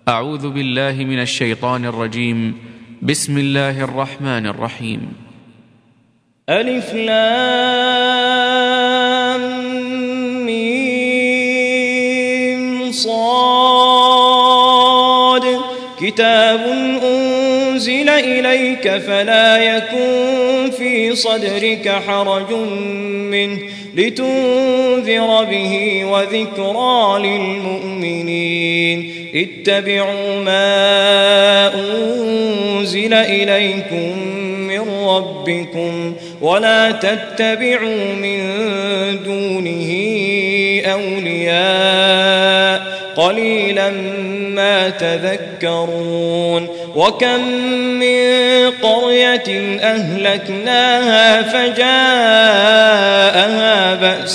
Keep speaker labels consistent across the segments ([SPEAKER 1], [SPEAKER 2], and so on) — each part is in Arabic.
[SPEAKER 1] أعوذ بالله من الشيطان الرجيم. بسم الله الرحمن الرحيم.
[SPEAKER 2] ألف لام ميم صاد كتاب أنزل إليك فلا يكن في صدرك حرج منه لتنذر به وذكرى للمؤمنين. اتبعوا ما أنزل إليكم من ربكم ولا تتبعوا من دونه أولياء قليلا ما تذكرون. وكم من قرية أهلكناها فجاءها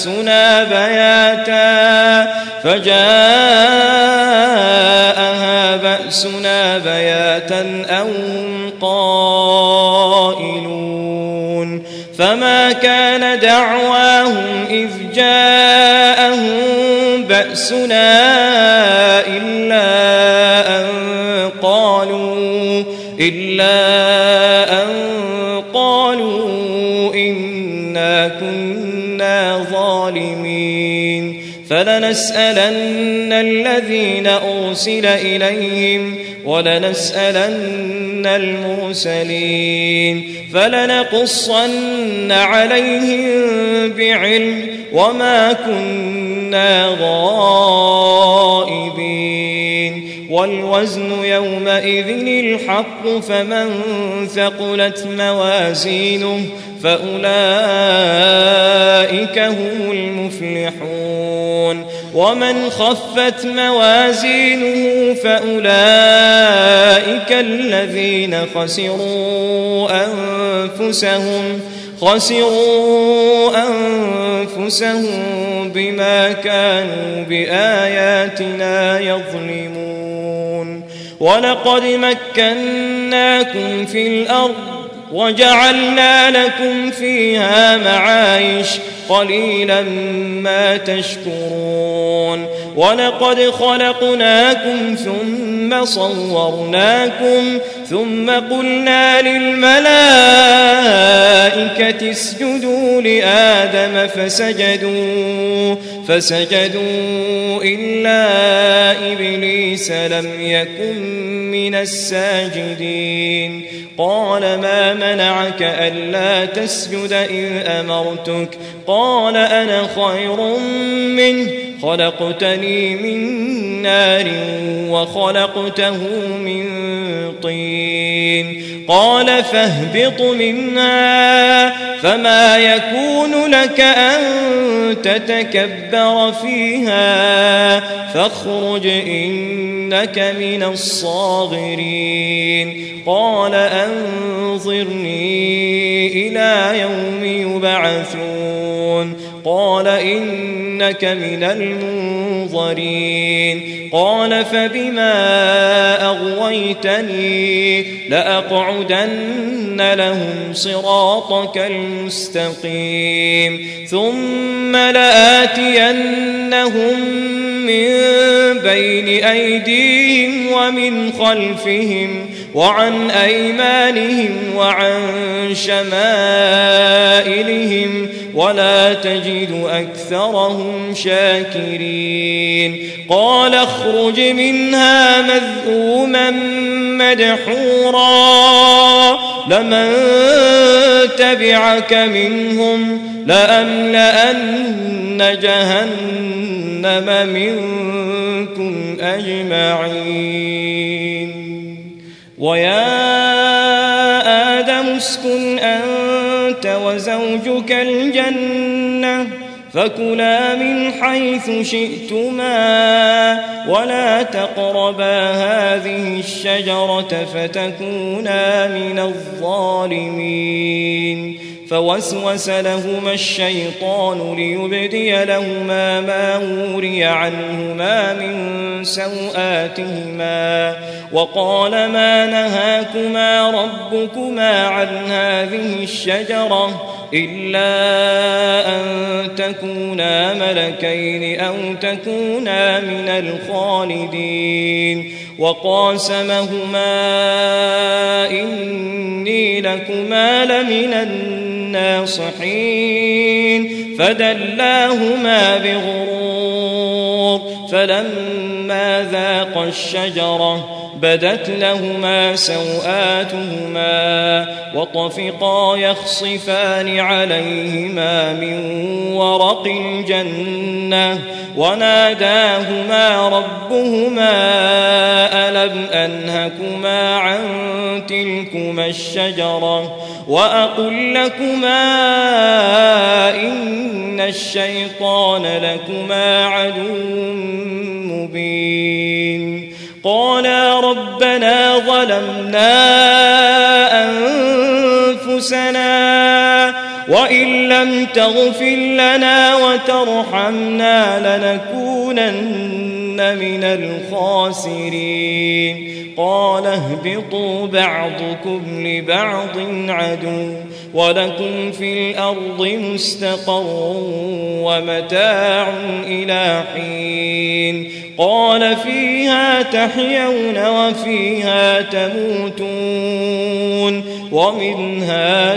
[SPEAKER 2] بأسنا بياتا أو هم قائلون. فما كان دعواهم إذ جاءهم بأسنا إلا أن قالوا إنا كنا ظالمين. فلنسألن الذين أرسل إليهم ولنسألن المرسلين فلنقصن عليهم بعلم وما كنا غائبين. والوزن يومئذ الحق فمن ثقلت موازينه فأولئك هم المفلحون. ومن خفت موازينه فأولئك الذين خسروا أنفسهم بما كانوا بآياتنا يظلمون. ولقد مكناكم في الأرض وجعلنا لكم فيها معايش قليلا ما تشكرون. ولقد خلقناكم ثم صورناكم ثم قلنا للملائكة اسجدوا لآدم فسجدوا إلا إبليس لم يكن من الساجدين. قال ما منعك ألا تسجد إذ أمرتك؟ قال أنا خير منه خلقتني من نار وخلقته من طين. قال فاهبط منها فما يكون لك أن تتكبر فيها فاخرج إنك من الصاغرين. قال أنظرني إلى يوم يبعثون. قال إنك من المنظرين. قال فبما أغويتني لأقعدن لهم صراطك المستقيم ثم لآتينهم من بين أيديهم ومن خلفهم وعن أيمانهم وعن شمائلهم ولا تجد أكثرهم شاكرين. قال اخرج منها مذءوما مدحورا لمن تبعك منهم لأملأن جهنم منكم أجمعين. ويا آدم اسكن أنت وزوجك الجنة فكلا من حيث شئتما ولا تقربا هذه الشجرة فتكونا من الظالمين. فوسوس لهما الشيطان ليبدي لهما ما وري عنهما من سوآتهما وقال ما نهاكما ربكما عن هذه الشجرة إلا أن تكونا ملكين أو تكونا من الخالدين. وقاسمهما إني لكما لمن الناصحين فدلاهما بغرور فلما ذاقا الشجرة بدت لهما سوآتهما وطفقا يخصفان عليهما من ورق الجنة وناداهما ربهما ألم أنهكما عن تلكما الشجرة وأقل لكما إن الشيطان لكما عدو مبين قالا ربنا ظلمنا أنفسنا وإن لم تغفر لنا وترحمنا لنكونن من الخاسرين قال اهبطوا بعضكم لبعض عدو ولكم في الأرض مستقر ومتاع إلى حين قال فيها تحيون وفيها تموتون ومنها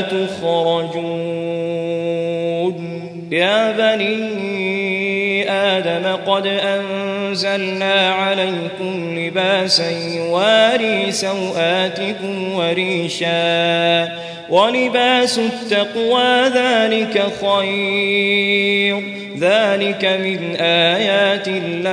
[SPEAKER 2] تخرجون يا بني آدم قد أنزلنا عليكم لباسا يواري سوآتكم وريشا ولباس التقوى ذلك خير ذلك من آيات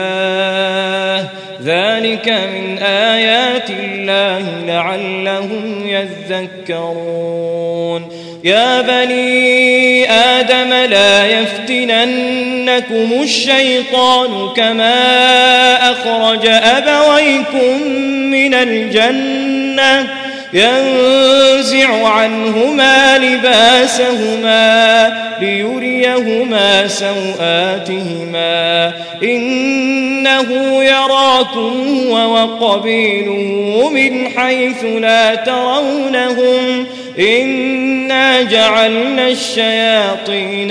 [SPEAKER 2] الله لعلهم يذكرون يا بني آدم لا يفتننكم الشيطان كما أخرج أبويكم من الجنة ينزع عنهما لباسهما ليريهما سوآتهما إنه يراكم هو وقبيله من حيث لا ترونهم إنا جعلنا الشياطين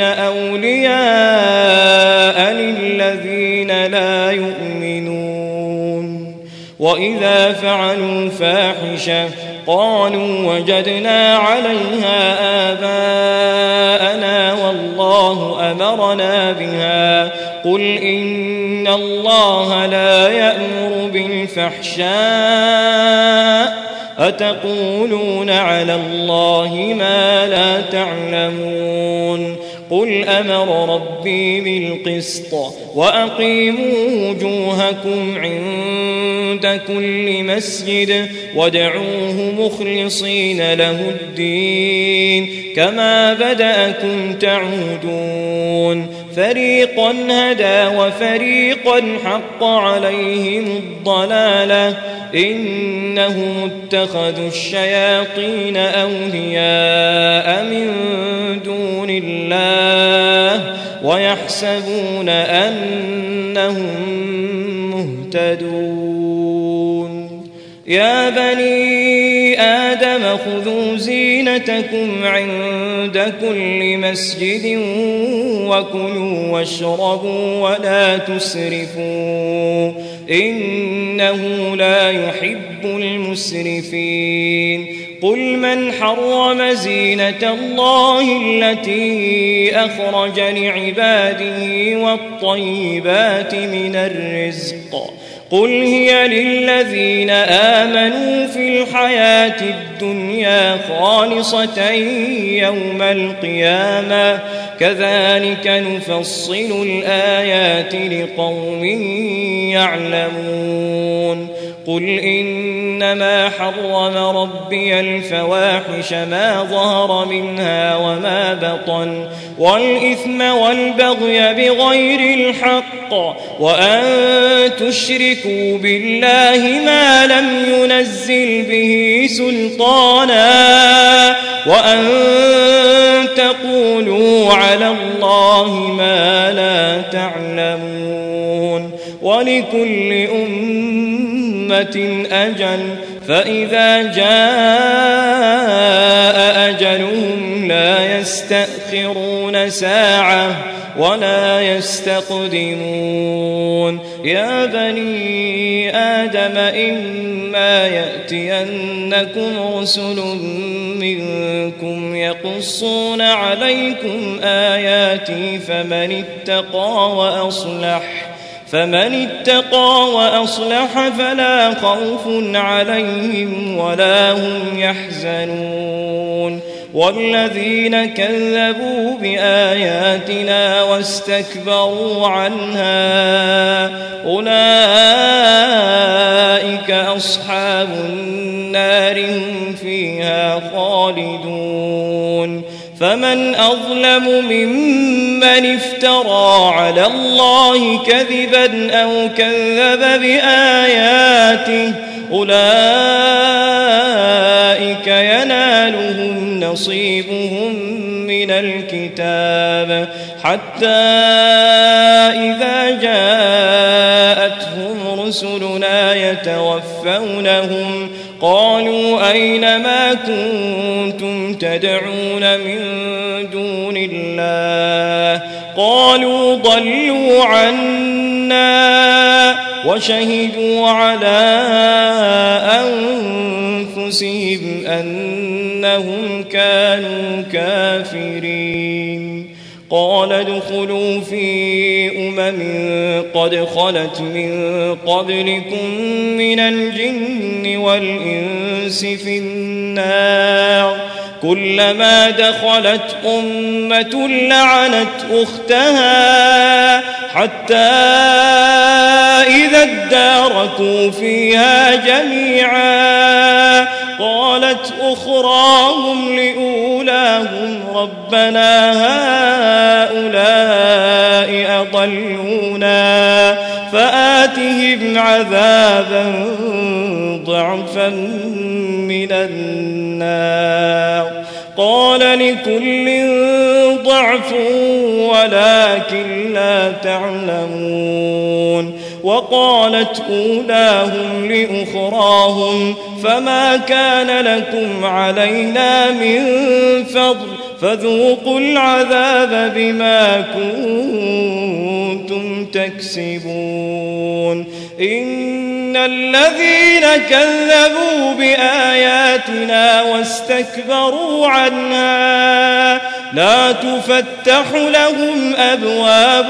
[SPEAKER 2] أولياء للذين لا يؤمنون وإذا فعلوا فاحشة قالوا وجدنا عليها آباءنا والله أمرنا بها قل إن الله لا يأمر بالفحشاء أتقولون على الله ما لا تعلمون قل أمر ربي بالقسط وأقيموا وجوهكم عند كل مسجد وادعوه مخلصين له الدين كما بدأكم تعودون فريقا هدى وفريقا حق عليهم الضلالة إنهم اتخذوا الشياطين أولياء من دون الله ويحسبون أنهم مهتدون يا بني آدم خذوا زينتكم عند كل مسجد وكلوا واشربوا ولا تسرفوا إنه لا يحب المسرفين قل من حرم زينة الله التي أخرج لعباده والطيبات من الرزق قل هي للذين آمنوا في الحياة الدنيا خالصة يوم القيامة كذلك نفصل الآيات لقوم يعلمون قل إنما حرم ربي الفواحش ما ظهر منها وما بطن والإثم والبغي بغير الحق وأن تشركوا بالله ما لم ينزل به سلطانا وأن تقولوا على الله ما لا تعلمون ولكل أمة أجل فإذا جاء أجلهم لا يستأخرون ساعة ولا يستقدمون يا بني آدم إما يأتينكم رسل منكم يقصون عليكم آياتي فمن اتقى وأصلح فلا خوف عليهم ولا هم يحزنون والذين كذبوا بآياتنا واستكبروا عنها أولئك أصحاب النار هم فيها خالدون فمن أظلم ممن افترى على الله كذبا أو كذب بآياته أولئك ينالهم نصيبهم من الكتاب حتى إذا جاءتهم رسلنا يتوفونهم قالوا أين ما كنتم تدعون من دون الله قالوا ضلوا عنا وشهدوا على أنفسهم أنهم كانوا كافرين قال ادخلوا في قد خلت من قبلكم من الجن والإنس في النار كلما دخلت أمة لعنت أختها حتى إذا اداركوا فيها جميعا قالت أخراهم لأولاهم ربنا هؤلاء أضلونا فآتهم عذابا ضعفا من النار قال لكل ضعف ولكن لا تعلمون وقالت أولاهم لأخراهم فما كان لكم علينا من فضل فذوقوا العذاب بما كنتم تكسبون إن الذين كذبوا بآياتنا واستكبروا عنها لا تفتح لهم أبواب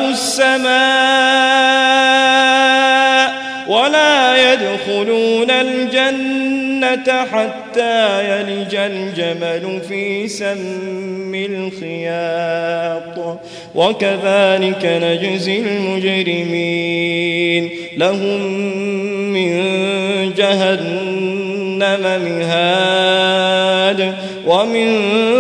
[SPEAKER 2] السماء ولا يدخلون الجنة حتى يلج الجمل في سم الخياط وكذلك نجزي المجرمين لهم من جهنم مهاد ومن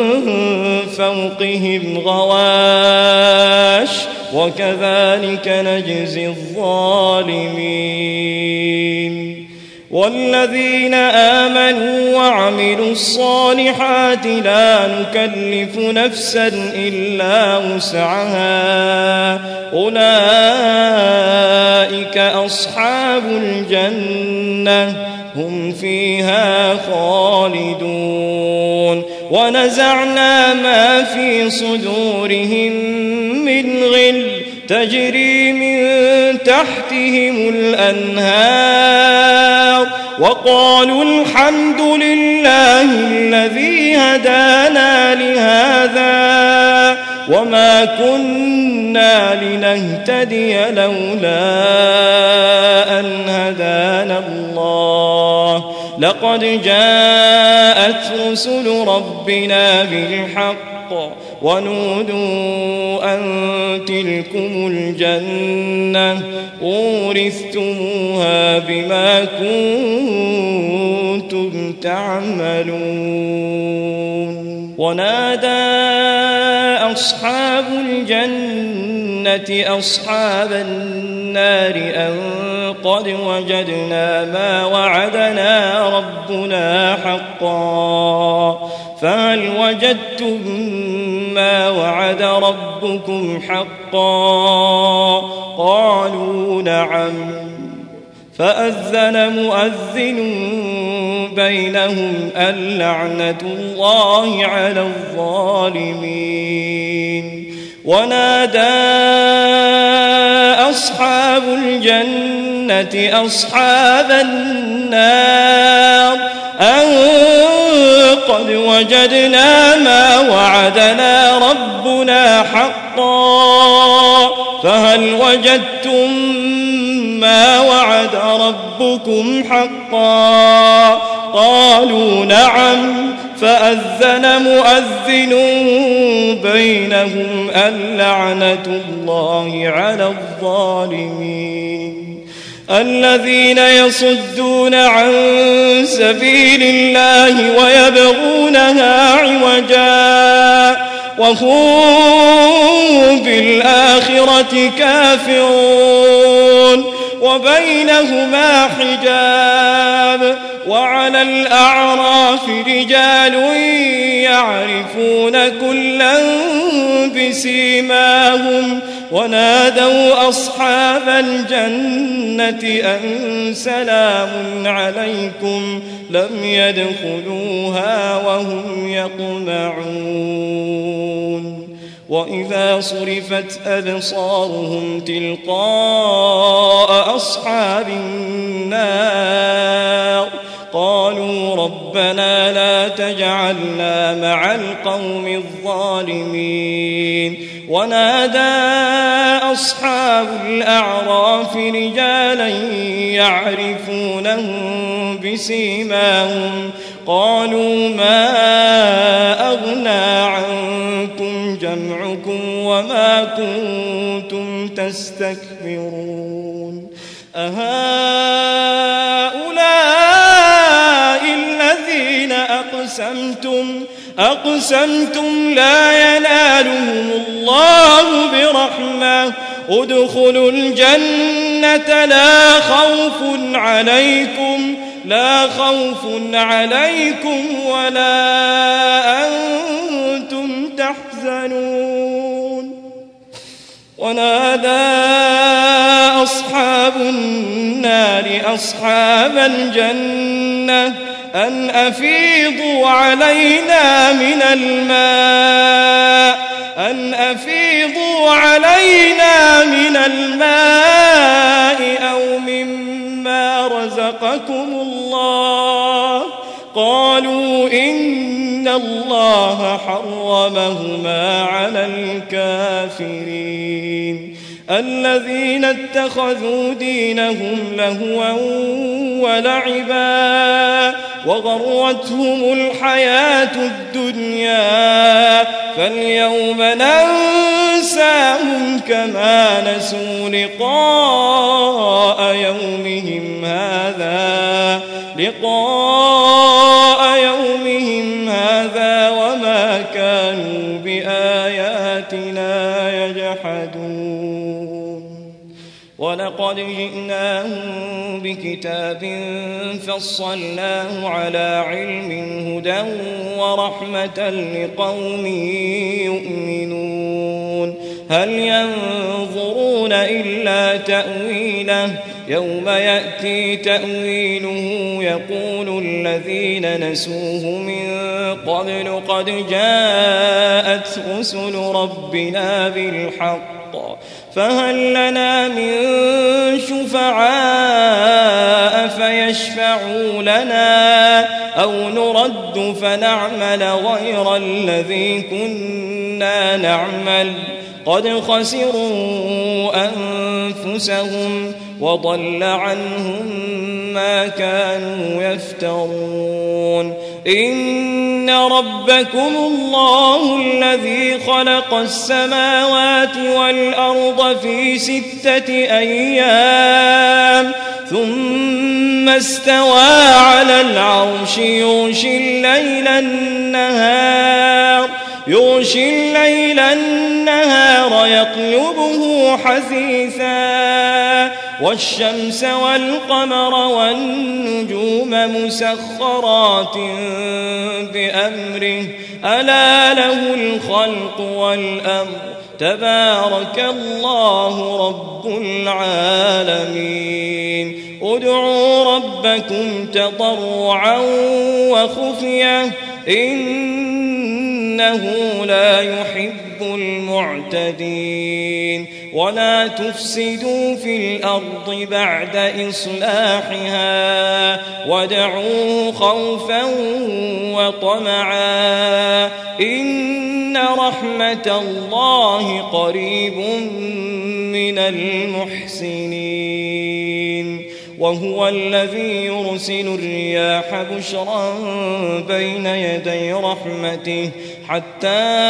[SPEAKER 2] فوقهم غواش وكذلك نجزي الظالمين والذين آمنوا وعملوا الصالحات لا نكلف نفسا إلا وسعها أولئك أصحاب الجنة هم فيها خالدون ونزعنا ما في صدورهم من غل تجري من تحتهم الأنهار وقالوا الحمد لله الذي هدانا لهذا وما كنا لنهتدي لولا أن هدانا الله لقد جاءت رسل ربنا بالحق ونودوا أن تلكم الجنة أورثتموها بما كنتم تعملون ونادى أصحاب الجنة أصحاب النار أن قد وجدنا ما وعدنا ربنا حقا فهل وجدتم ما وعد ربكم حقا قالوا نعم فأذن مؤذن بينهم اللعنة الله على الظالمين ونادى أصحاب الجنة أصحاب النار أن قد وجدنا ما وعدنا ربنا حقا فهل وجدتم ما وعد ربكم حقا قالوا نعم فأذن مؤذن بينهم اللعنة الله على الظالمين الذين يصدون عن سبيل الله ويبغونها عوجا وهم بالآخرة كافرون وبينهما حجاب وعلى الأعراف رجال يعرفون كلا بسيماهم ونادوا أصحاب الجنة أن سلام عليكم لم يدخلوها وهم يطمعون وإذا صرفت أبصارهم تلقاء أصحاب النار قالوا ربنا لا تجعلنا مع القوم الظالمين ونادى أصحاب الأعراف رجالا يعرفونهم بسيماهم قالوا ما أغنى عنكم جمعكم وما كنتم تستكبرون أهؤلاء الذين أقسمتم لا ينالهم الله برحمة ادخلوا الجنة لا خوف عليكم ولا أنتم تحزنون ونادى أصحاب النار أصحاب الجنة أن أفيضوا علينا من الماء أو مما رزقكم الله قالوا إن الله حرمهما على الكافرين الذين اتخذوا دينهم لهوا ولعبا وغرتهم الحياة الدنيا فاليوم ننساهم كما نسوا لقاء يومهم هذا وما كانوا بآياتنا يجحدون ولقد جئناهم بكتاب فصلناه على علم هدى ورحمة لقوم يؤمنون هل ينظرون إلا تأويله يوم يأتي تأويله يقول الذين نسوه من قبل قد جاءت رسل ربنا بالحق فهل لنا من شفعاء فيشفعوا لنا أو نرد فنعمل غير الذي كنا نعمل قد خسروا أنفسهم وضل عنهم ما كانوا يفترون إن ربكم الله الذي خلق السماوات والأرض في 6 أيام ثم استوى على العرش يغشي الليل النهار يطلبه حثيثا والشمس والقمر والنجوم مسخرات بأمره ألا له الخلق والأمر تبارك الله رب العالمين ادعوا ربكم تضرعا وخفية إنه إنه لا يحب المعتدين ولا تفسدوا في الأرض بعد إصلاحها وادعوه خوفا وطمعا إن رحمة الله قريب من المحسنين وهو الذي يرسل الرياح بشرا بين يدي رحمته حتى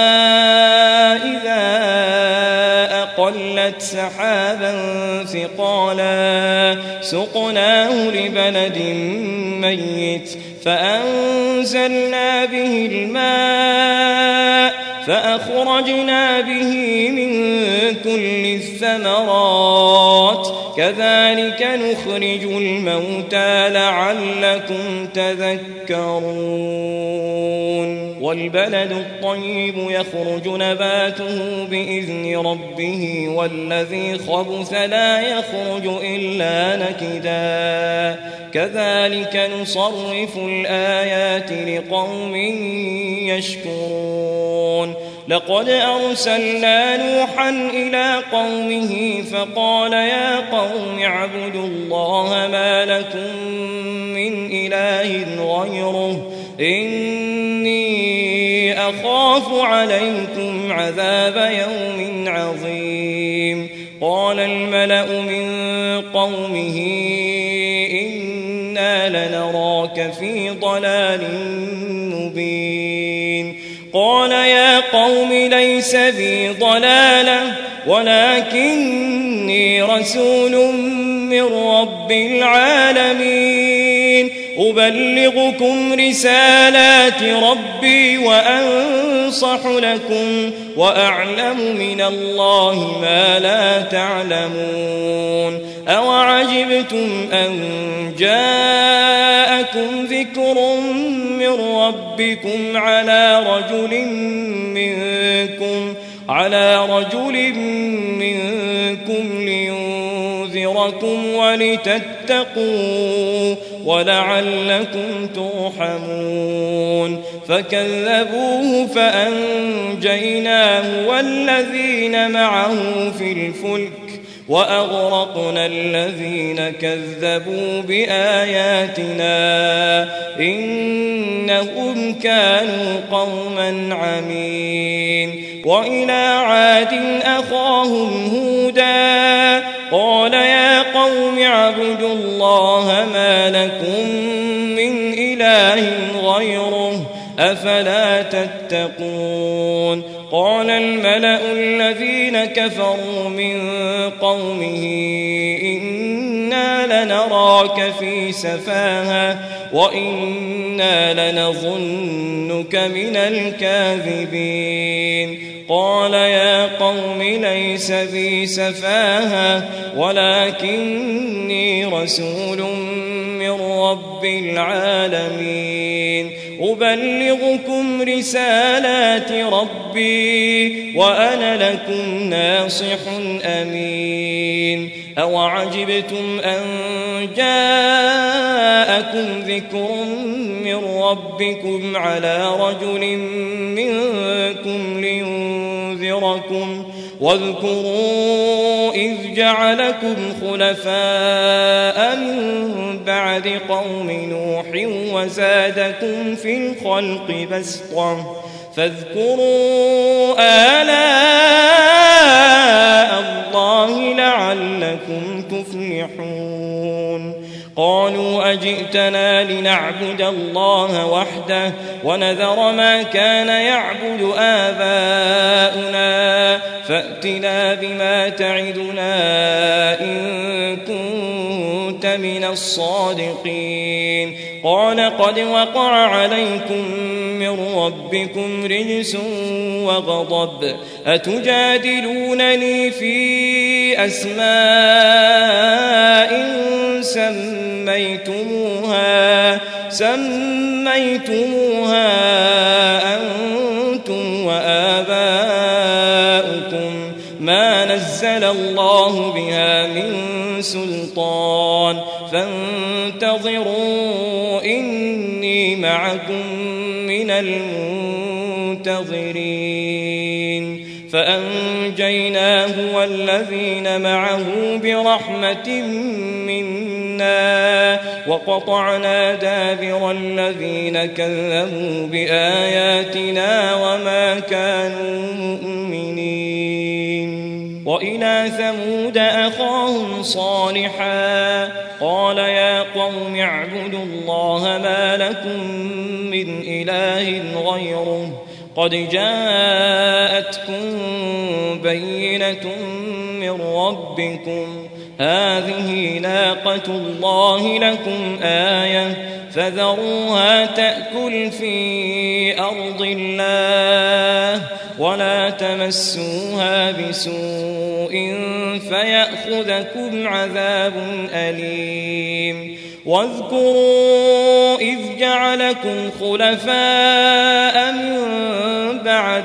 [SPEAKER 2] إذا أقلت سحابا ثقالا سقناه لبلد ميت فأنزلنا به الماء فأخرجنا به من كل الثمرات كذلك نخرج الموتى لعلكم تذكرون والبلد الطيب يخرج نباته بإذن ربه والذي خبث لا يخرج إلا نكدا كذلك نصرف الآيات لقوم يشكرون لقد أرسلنا نوحا إلى قومه فقال يا قوم اعبدوا الله ما لكم من إله غيره إني أخاف عليكم عذاب يوم عظيم قال الملأ من قومه إنا لنراك في ضلال مبين قال يا قوم ليس بي ضلالة ولكني رسول من رب العالمين أبلغكم رسالات ربي وأنصح لكم وأعلم من الله ما لا تعلمون أوعجبتم أن جاءكم ذكر من ربكم على رجل منكم لينذركم ولتتقوا ولعلكم ترحمون فكذبوه فأنجيناه والذين معه في الفلك وأغرقنا الذين كذبوا بآياتنا إنهم كانوا قوما عمين وإلى عاد أخاهم هودا قال يا قوم اعبدوا الله ما لكم من إله غيره أفلا تتقون قال الملأ الذين كفروا من قومه إنا لنراك في سفاهة وإنا لنظنك من الكاذبين قال يا قوم ليس بي سفاهة ولكني رسول من رب العالمين أبلغكم رسالات ربي وأنا لكم ناصح أمين أوعجبتم أن جاءكم ذكر من ربكم على رجل منكم لينذركم واذكروا إذ جعلكم خلفاء من بعد قوم نوح وزادكم في الخلق بسطة فاذكروا آلاء الله لعلكم تفلحون قالوا أجئتنا لنعبد الله وحده ونذر ما كان يعبد آباؤنا فأتنا بما تعدنا إن كنت من الصادقين قال قد وقع عليكم من ربكم رجس وغضب أتجادلونني في أسماء سميتموها أنتم وآباؤكم ما نزل الله بها من سلطان فانتظروا إني معكم من منتظرين فأنجيناه والذين معه برحمة منا وقطعنا دابر الذين كذبوا بآياتنا وما كانوا مؤمنين وإلى ثمود أخاهم صالحا قال يا قوم اعبدوا الله ما لكم من إله غيره قد جاءتكم بينة من ربكم هذه ناقة الله لكم آية فذروها تأكل في أرض الله ولا تمسوها بسوء فيأخذكم عذاب أليم واذكروا إذ جعلكم خلفاء من بعد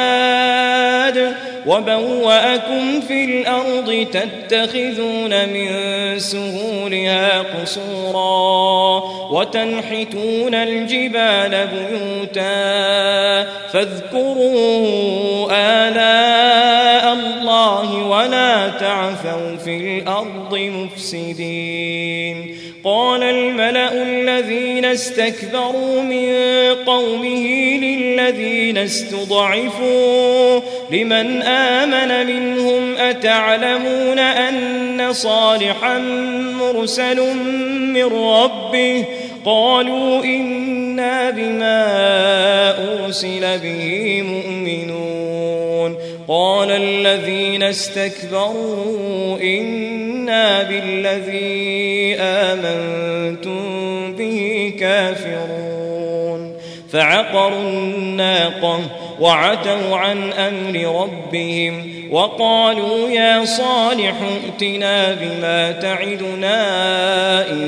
[SPEAKER 2] عاد وبوأكم في الأرض تتخذون من سهولها قصورا وتنحتون الجبال بيوتا فاذكروا آلاء الله ولا تعثوا في الأرض مفسدين قال الملأ الذين استكبروا من قومه للذين استضعفوا لمن آمن منهم أتعلمون أن صالحا مرسل من ربه قالوا إنا بما أرسل به مؤمنون قال الذين استكبروا إنا بالذي آمنتم به كافرون فعقروا الناقة وعتوا عن أمر ربهم وقالوا يا صالح ائتنا بما تعدنا إن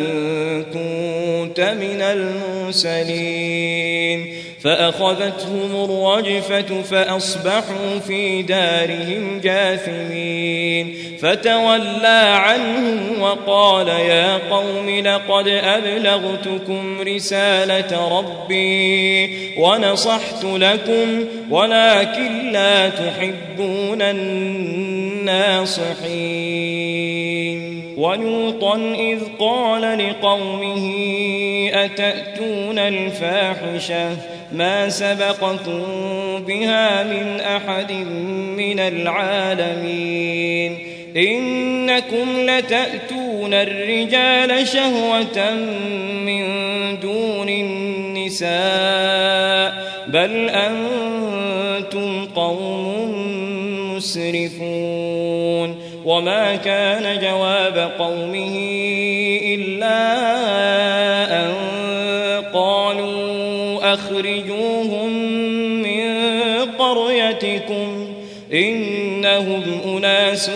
[SPEAKER 2] كنت من المرسلين فأخذتهم الرجفة فأصبحوا في دارهم جاثمين فتولى عنهم وقال يا قوم لقد أبلغتكم رسالة ربي ونصحت لكم ولكن لا تحبون الناصحين ولوطا إذ قال لقومه أتأتون الفاحشة ما سبقكم بها من أحد من العالمين إنكم لتأتون الرجال شهوة من دون النساء بل أنتم قوم مسرفون وما كان جواب قومه إلا أن قالوا أخرجوهم من قريتكم إنهم أناس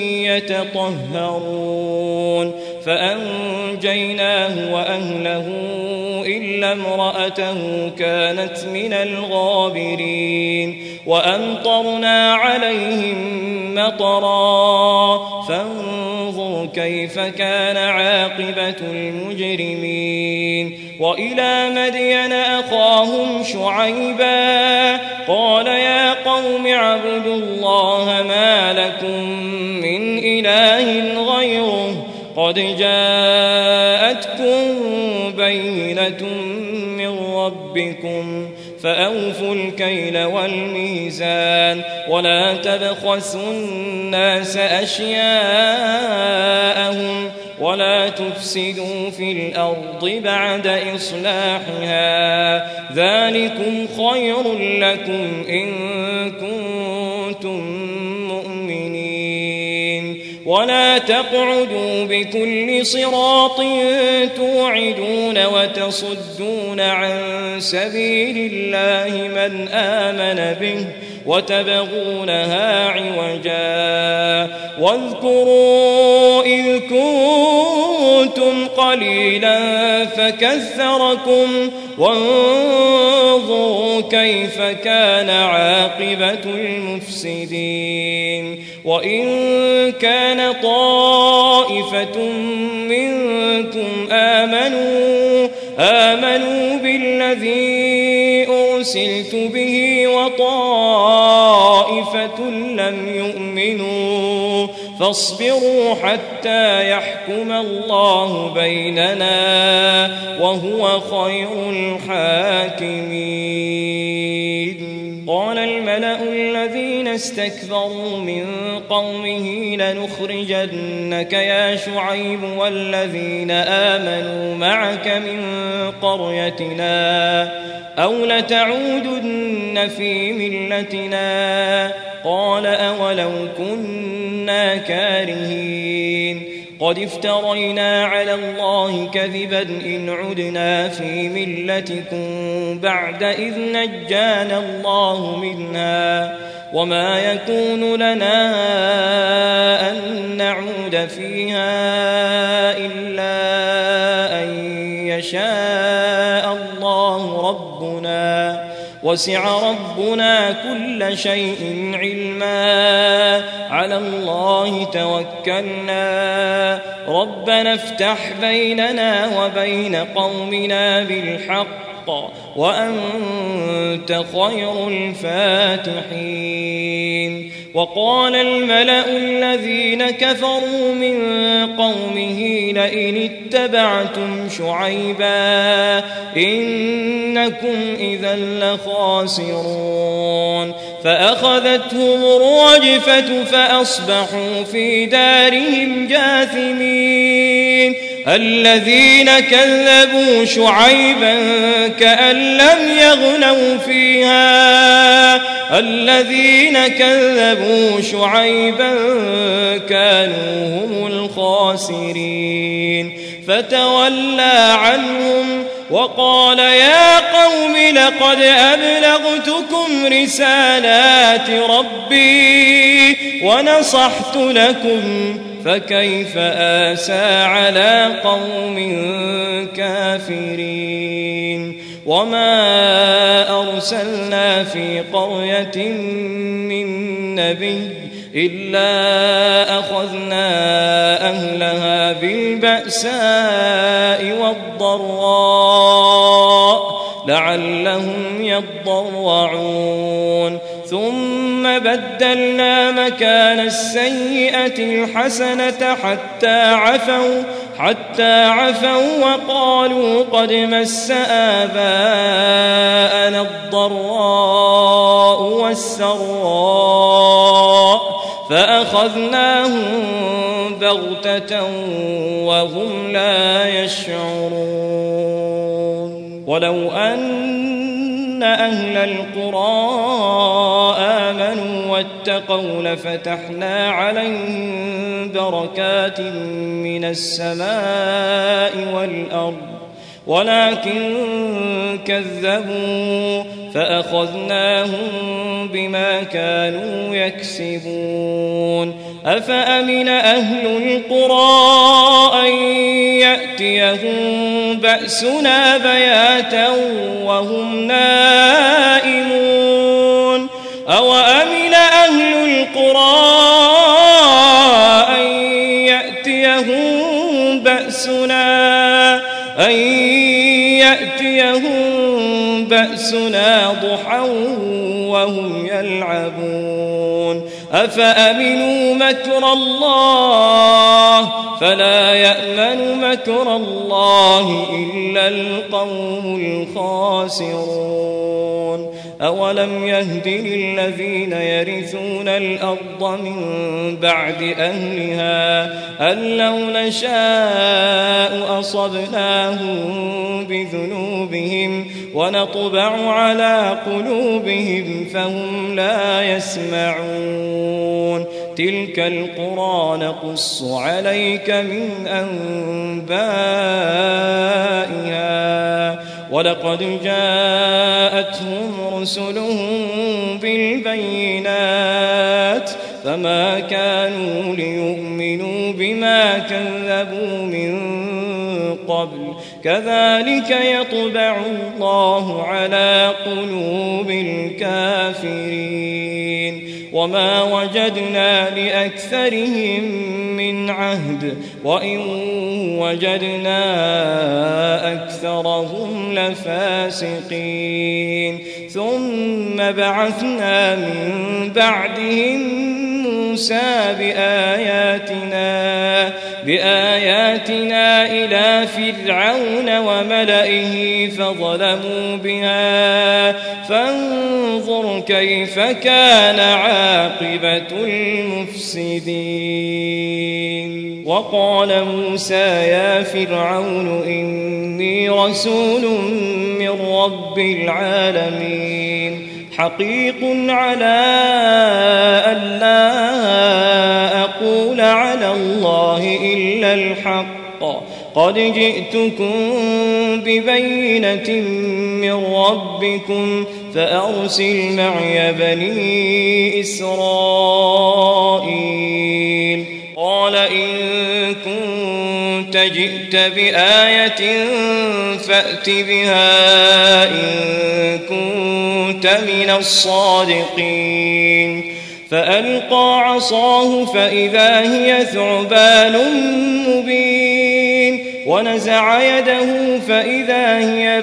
[SPEAKER 2] يتطهرون فأنجيناه وأهله إلا امرأته كانت من الغابرين وأمطرنا عليهم مطرا فانظر كيف كان عاقبة المجرمين وإلى مدين أخاهم شعيبا قال يا قوم اعبدوا الله ما لكم من إله غيره قد جاءتكم بينة من ربكم فأوفوا الكيل والميزان ولا تبخسوا الناس أشياءهم ولا تفسدوا في الأرض بعد إصلاحها ذلكم خير لكم إن كنتم مؤمنين ولا تقعدوا بكل صراط توعدون وتصدون عن سبيل الله من آمن به وتبغونها عوجا واذكروا إذ كنتم قليلا فكثركم وانظروا كيف كان عاقبة المفسدين وإن كان طائفة منكم آمنوا بالذي أرسلت به وطائفة لم يؤمنوا فاصبروا حتى يحكم الله بيننا وهو خير الحاكمين. قال الملأ الذين استكبروا من قومه لنخرجنك يا شعيب والذين آمنوا معك من قريتنا أو لتعودن في ملتنا قال أولو كنا كارهين قد افترينا على الله كذبا إن عدنا في ملتكم بعد إذ نجانا الله منها وما يكون لنا أن نعود فيها إلا أن يشاء الله ربنا وسع ربنا كل شيء علما على الله توكلنا ربنا افتح بيننا وبين قومنا بالحق وأنت خير الفاتحين. وقال الملأ الذين كفروا من قومه لئن اتبعتم شعيبا إنكم إذا لخاسرون فأخذتهم الرجفة فأصبحوا في دارهم جاثمين. الذين كذبوا شعيبا كأن لم يغنوا فيها الذين كذبوا شعيبا كانوا هم الخاسرين فتولى عنهم وقال يا قوم لقد أبلغتكم رسالات ربي ونصحت لكم فكيف آسى على قوم كافرين. وما أرسلنا في قرية من نبي إلا أخذنا أهلها بالبأساء والضراء لعلهم يضرعون ثم بدلنا مكان السيئة الحسنة حتى عفوا وقالوا قد مس آباءنا الضراء والسراء فأخذناهم بغتة وهم لا يشعرون. ولو أن أهل القرى آمنوا واتقوا لفتحنا عليهم بركات من السماء والأرض ولكن كذبوا فأخذناهم بما كانوا يكسبون. أفأمن أهل القرى أن يأتيهم بأسنا بياتا وهم نائمون أوأمن أهل القرى أن يأتيهم بأسنا ضحى وهم يلعبون. أفأمنوا مكر الله فلا يأمن مكر الله إلا القوم الخاسرون. أولم يهد للذين يرثون الأرض من بعد أهلها أن لو نشاء أصبناهم بذنوبهم ونطبع على قلوبهم فهم لا يسمعون. تلك القرى نقص عليك من أنبائها ولقد جاءتهم رسلهم بالبينات فما كانوا ليؤمنوا بما كذبوا من قبل كذلك يطبع الله على قلوب الكافرين. وما وجدنا لأكثرهم من عهد وإن وجدنا أكثرهم لفاسقين ثم بعثنا من بعدهم موسى بآياتنا إلى فرعون وملئه فظلموا بها فانظر كيف كان عاقبة المفسدين. وقال موسى يا فرعون إني رسول من رب العالمين حقيق على ألا أقول على الله إلا الحق قد جئتكم ببينة من ربكم فأرسل معي بني إسرائيل. قال إن كنت جئت بآية فأت بها إن كنت من الصادقين. فألقى عصاه فإذا هي ثعبان مبين ونزع يده فإذا هي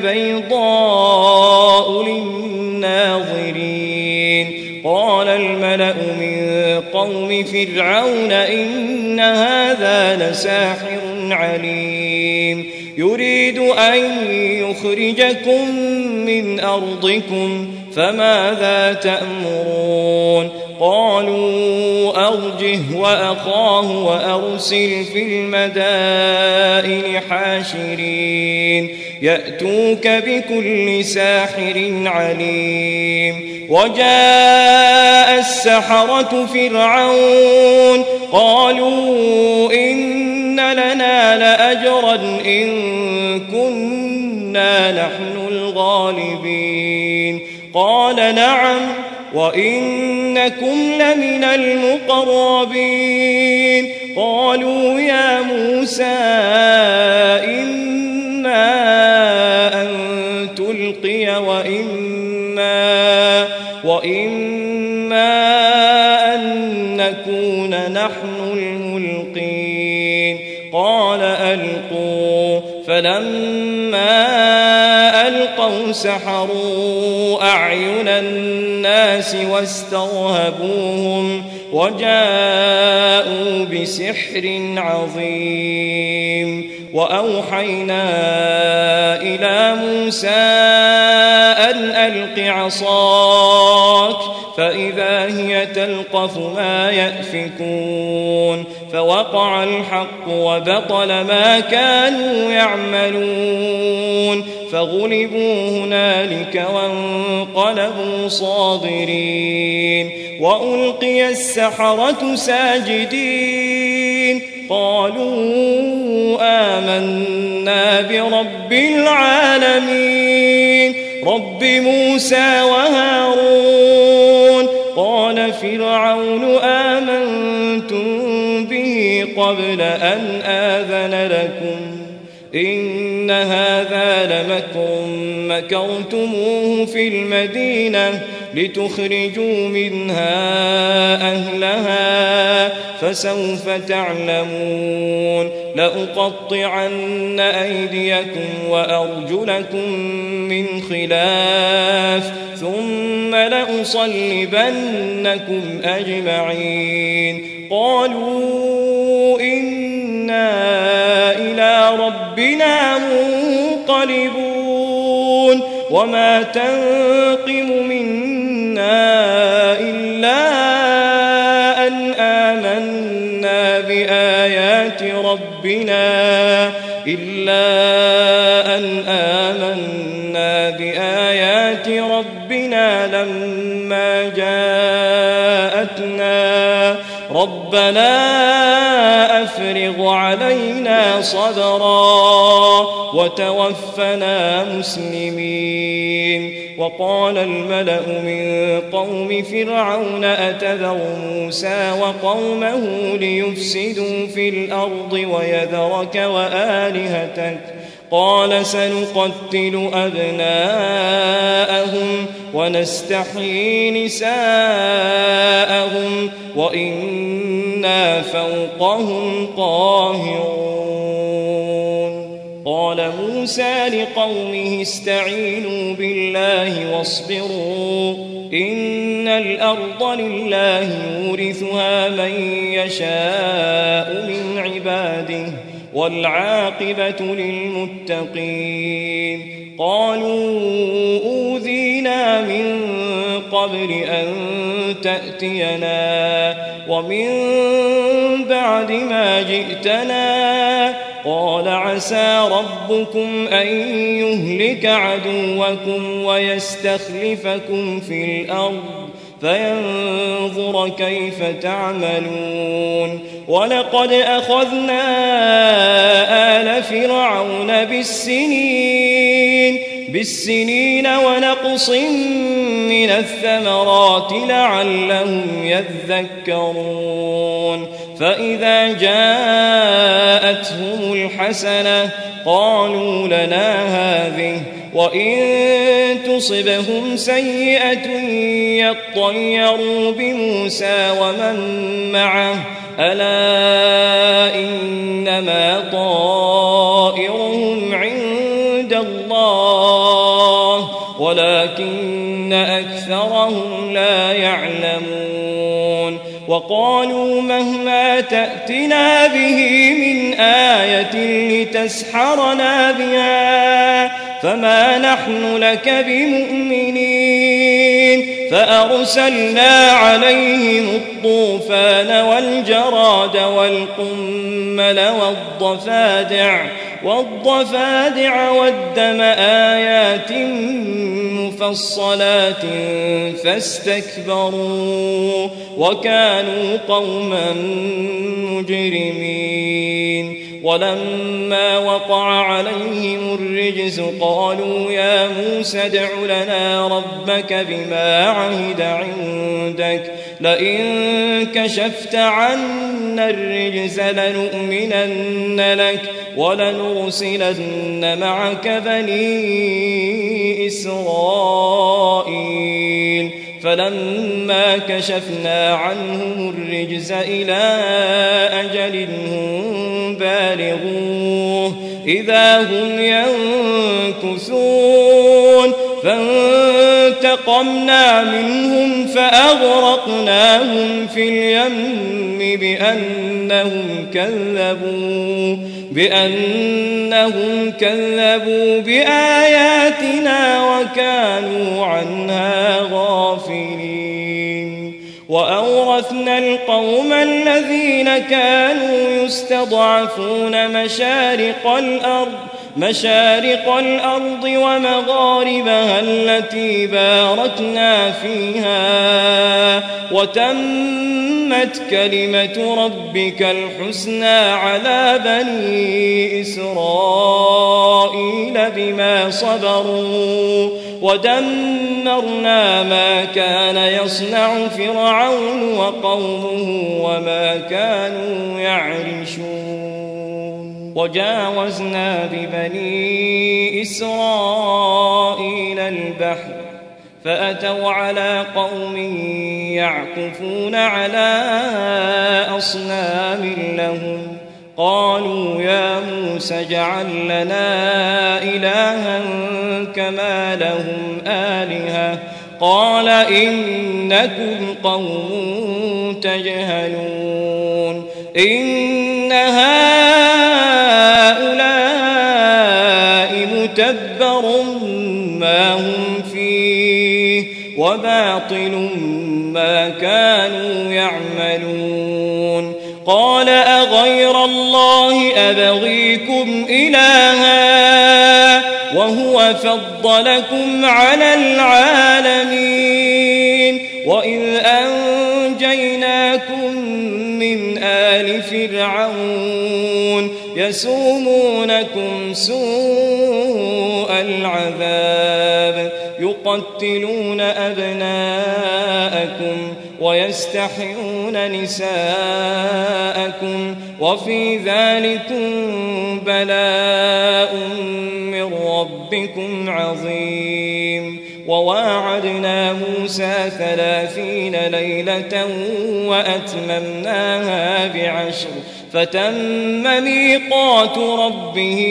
[SPEAKER 2] بيضاء للناظرين. قال الملأ من قوم فرعون إن هذا لساحر عليم يريد أن يخرجكم من أرضكم فماذا تأمرون؟ قالوا أرجه وأخاه وأرسل في المدائن حاشرين يأتوك بكل ساحر عليم. وجاء السحرة فرعون قالوا إن لنا لأجرا إن كنا نحن الغالبين. قال نعم وإنكم لمن المقربين. قالوا يا موسى إما أن تلقي وإما أن نكون نحن الملقين. قال ألقوا فلما ألقوا سحروا أعين الناس واسترهبوهم وجاءوا بسحر عظيم. وأوحينا إلى موسى أن ألق عصاك فإذا هي تلقف ما يأفكون. فوقع الحق وبطل ما كانوا يعملون فغلبوا هنالك وانقلبوا صاغرين. وألقي السحرة ساجدين قالوا آمنا برب العالمين رب موسى وهارون. قال فرعون آمنتم به قبل أن آذن لكم إن هذا لمكر مكرتموه في المدينة لتخرجوا منها أهلها فسوف تعلمون. لأقطعن أيديكم وأرجلكم من خلاف ثم لأصلبنكم أجمعين. قالوا إنا إلى ربنا منقلبون وما تنقم منا إلا أن آمنا بآيات ربنا لما جاءتنا ربنا أفرغ علينا صبرا وتوفنا مسلمين. وقال الملأ من قوم فرعون أتذر موسى وقومه ليفسدوا في الأرض ويذرك وآلهتك قال سنقتل أبناءهم ونستحيي نساءهم وإنا فوقهم قاهرون. قال موسى لقومه استعينوا بالله واصبروا إن الأرض لله يورثها من يشاء من عباده والعاقبة للمتقين. قالوا أوذينا من قبل أن تأتينا ومن بعد ما جئتنا. قال عسى ربكم أن يهلك عدوكم ويستخلفكم في الأرض فينظر كيف تعملون. ولقد أخذنا آل فرعون بالسنين ونقص من الثمرات لعلهم يذكرون. فإذا جاءتهم الحسنة قالوا لنا هذه وإن تصبهم سيئة يطيروا بموسى ومن معه ألا إنما طائرهم عند الله ولكن أكثرهم لا يعلمون. وقالوا مهما تأتنا به من آية لتسحرنا بها فما نحن لك بمؤمنين. فأرسلنا عليهم الطوفان والجراد والقمل والضفادع والدم آيات مفصلات فاستكبروا وكانوا قوما مجرمين. ولما وقع عليهم الرجز قالوا يا موسى ادع لنا ربك بما عهد عندك لئن كشفت عنا الرجز لنؤمنن لك ولنرسلن معك بني إسرائيل. فلما كشفنا عنهم الرجز إلى أجل هم بالغوه إذا هم ينكثون. فانتقمنا منهم فأغرقناهم في اليم بأنهم كذبوا بآياتنا وكانوا عنها غافلين. وأورثنا القوم الذين كانوا يستضعفون مشارق الأرض ومغاربها التي باركنا فيها وتمت كلمة ربك الحسنى على بني إسرائيل بما صبروا ودمرنا ما كان يصنع فرعون وقومه وما كانوا يعرشون. وجاوزنا ببني إسرائيل البحر فأتوا على قوم يعكفون على أصنام لهم قالوا يا موسى اجعل لنا إلها كما لهم آلهة قال إنكم قوم تجهلون. إن هؤلاء متبر ما هم فيه وباطل ما كانوا يعملون. قال أغير الله أبغيكم إلها وهو فضلكم على العالمين وإذ أنجيناكم من آل فرعون يسومونكم سوء العذاب يقتلون أبناءكم ويستحيون نساءكم وفي ذلكم بلاء من ربكم عظيم. وواعدنا موسى 30 ليلة وأتممناها ب10 فتم ميقات ربه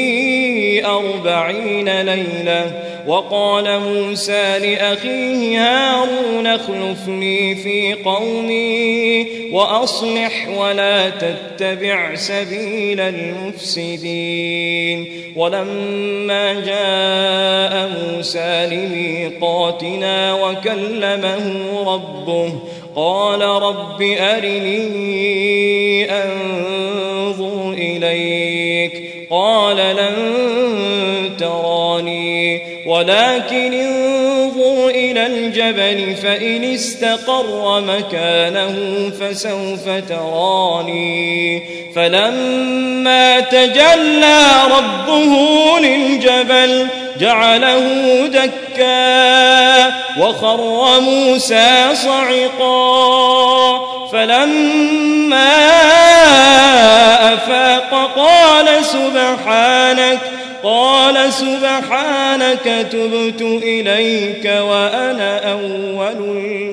[SPEAKER 2] 40 ليلة. وقال موسى لأخيه هارون اخلفني في قومي وأصلح ولا تتبع سبيل المفسدين. ولما جاء موسى لميقاتنا وكلمه ربه قال رب أرني أنظر إليك قال لن تراني ولكن انظر إلى الجبل فإن استقر مكانه فسوف تراني. فلما تجلى ربه للجبل جعله دكا وخر موسى صعقا. فلما أفاق قال سبحانك تبت إليك وأنا أول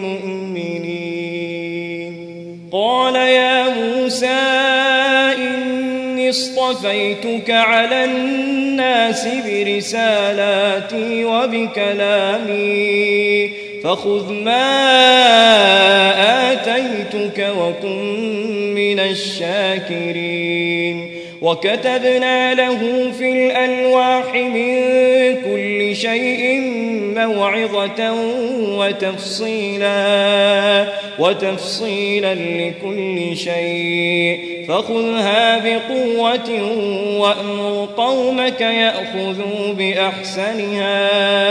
[SPEAKER 2] المؤمنين. قال يا موسى إني اصطفيتك على الناس برسالاتي وبكلامي فخذ ما آتيتك وكن من الشاكرين. وكتبنا له في الألواح من كل شيء موعظة وتفصيلا لكل شيء فخذها بقوة وأمر قومك يأخذوا بأحسنها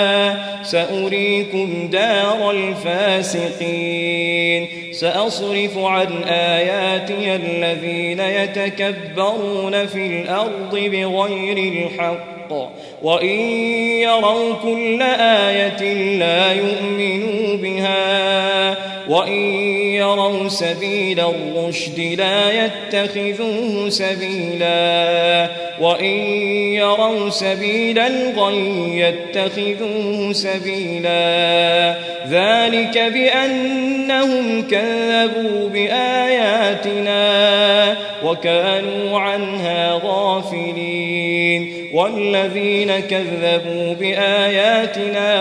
[SPEAKER 2] سأريكم دار الفاسقين. سأصرف عن آياتي الذين يتكبرون في الأرض بغير الحق وإن يروا كل آية لا يؤمنوا بها وإن يروا سبيل الرشد لا يتخذوه سبيلا وإن يروا سبيل الغي يتخذوه سبيلا. ذلك بأنهم كذبوا بآياتنا وكانوا عنها غافلين. والذين كذبوا بآياتنا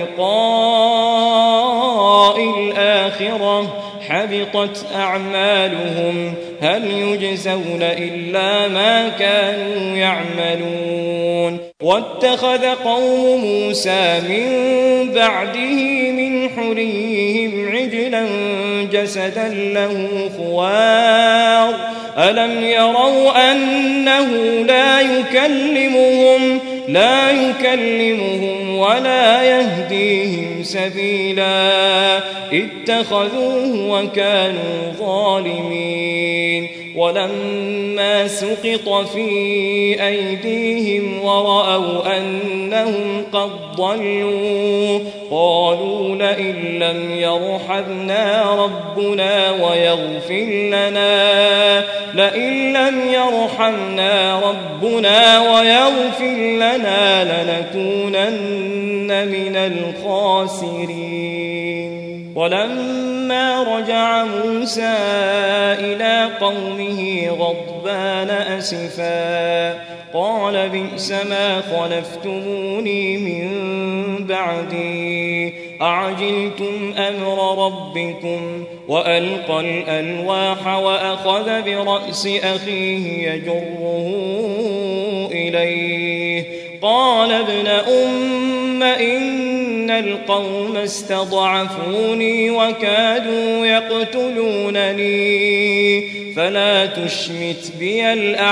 [SPEAKER 2] ولقاء الآخرة حبطت أعمالهم هل يجزون إلا ما كانوا يعملون. واتخذ قوم موسى من بعده من حليهم عجلا جسدا له خوار ألم يروا أنه لا يكلمهم ولا يهديهم سبيلا اتخذوه وكانوا ظالمين. ولما سقط في أيديهم ورأوا أنهم قد ضلوا قالوا لئن لم يرحمنا ربنا ويغفر لنا لنكونن من الخاسرين. ولما رجع موسى إلى قومه غضبان أسفا قال بئس ما خلفتموني من بعدي أعجلتم أمر ربكم. وألقى الألواح وأخذ برأس أخيه يجره إليه قال ابن أم إن القوم استضعفوني وكادوا يقتلونني فلا تشمت بي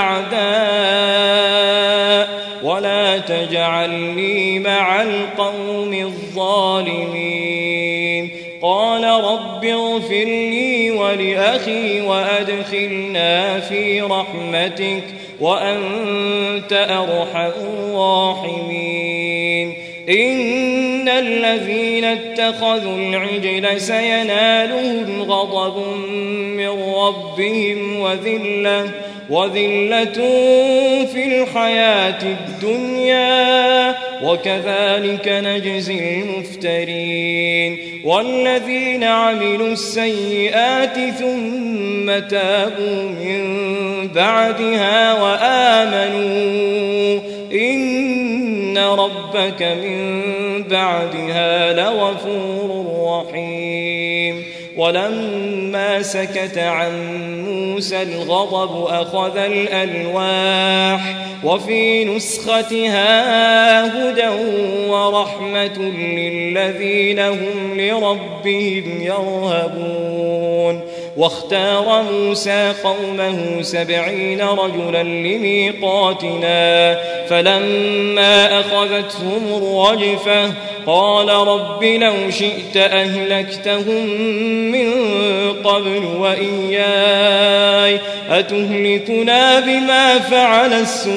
[SPEAKER 2] الأعداء ولا تجعلني مع القوم الظالمين. قال رب اغفر لي ولأخي وأدخلنا في رحمتك وأنت أرحم الراحمين. إن الذين اتخذوا العجل سينالهم غضب من ربهم وذلة في الحياة الدنيا وكذلك نجزي المفترين والذين عملوا السيئات ثم تابوا من بعدها وآمنوا إن ربك من بعدها لغفور رحيم ولما سكت عن موسى الغضب أخذ الألواح وفي نسختها هدى ورحمة للذين هم لربهم يرهبون واختار موسى قومه 70 رجلا لميقاتنا فلما أخذتهم الرجفة قال رب لو شئت أهلكتهم من قبل وإياي أتهلكنا بما فعل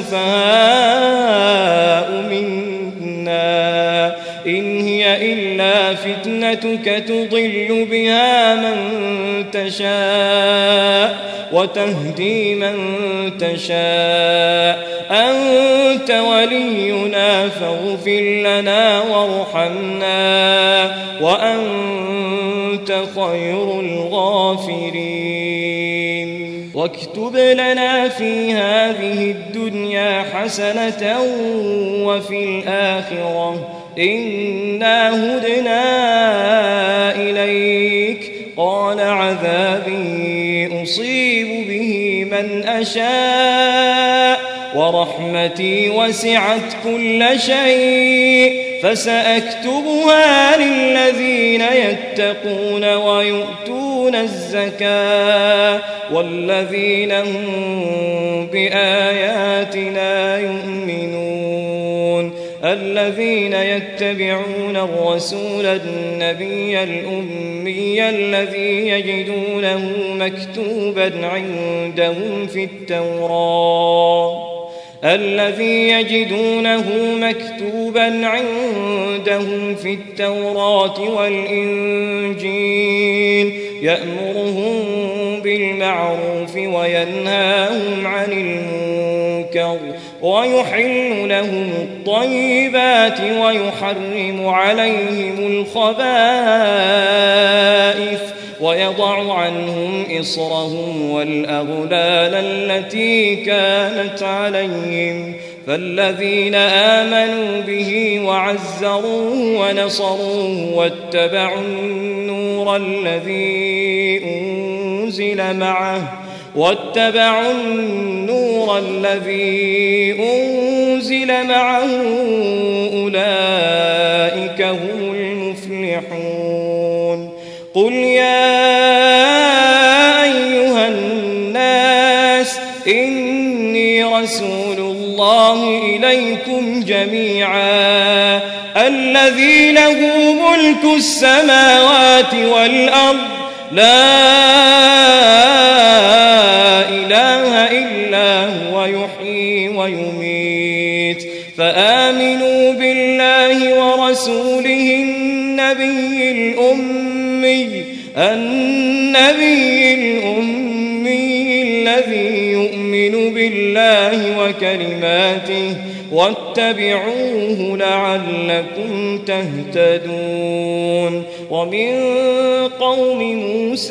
[SPEAKER 2] السفهاء منا إن هي إلا فتنتك تضل بها من تشاء وتهدي من تشاء أنت ولينا فاغفر لنا وارحمنا وأنت خير الغافرين واكتب لنا في هذه الدنيا حسنة وفي الآخرة إنا هدنا إليك قال عذابي أصيب به من أشاء ورحمتي وسعت كل شيء فسأكتبها للذين يتقون ويؤتون الزكاة والذين هم بآياتنا يؤمنون الذين يتبعون الرسول النبي الأمي الذي يجدونه مكتوبا عندهم في التوراة والإنجيل يأمرهم بالمعروف وينهاهم عن المنكر ويحل لهم الطيبات ويحرم عليهم الخبائث ويضع عنهم إصرهم والأغلال التي كانت عليهم فالذين آمنوا به وعزروه ونصروه واتبعوا النور الذي أنزل معه أولئك هم المفلحون قل يا أيها الناس إني رسول الله إليكم جميعا الذي له ملك السماوات والأرض لا إله إلا هو يحيي ويميت فآمنوا بالله ورسوله النبي الأمي الذي يؤمن بالله وكلماته واتبعوه لعلكم تهتدون ومن قوم موسى